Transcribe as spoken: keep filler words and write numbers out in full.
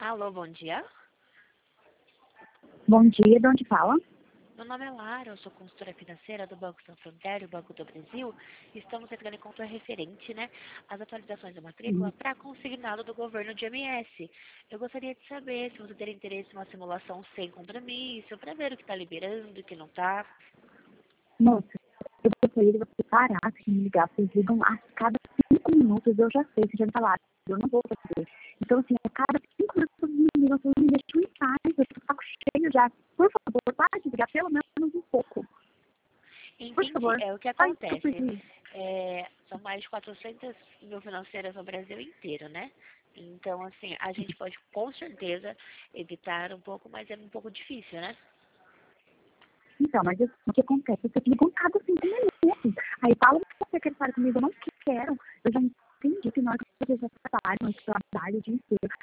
Alô, bom dia. Bom dia, de onde fala? Meu nome é Lara, eu sou consultora financeira do Banco Santander, do Banco do Brasil, e estamos entrando em conta referente, né, às atualizações da matrícula Uhum. para consignado do governo de M S. Eu gostaria de saber se você teria interesse em uma simulação sem compromisso, para ver o que está liberando e o que não está. Moça, eu gostaria de você parar de me ligar, vocês ligam a cada cinco minutos, eu já sei, vocês já me falaram, eu não vou fazer. Então, assim, a cada cinco minutos vocês me ligam, vocês me deixam em paz, eu tô com o saco cheio já. Por favor, para de ligar pelo menos um pouco. Por Entendi, favor, é o que só isso que eu acontece. pedi. É, são mais de quatrocentas mil financeiras no Brasil inteiro, né? Então, assim, a gente pode com certeza evitar um pouco, mas é um pouco difícil, né? Então, mas assim, o que acontece? Vocês ligam cada cinco minutos. Aí falam que você quer falar comigo, eu não quero. Eu já entendi que na hora que vocês já trabalham, eu trabalho o dia inteiro.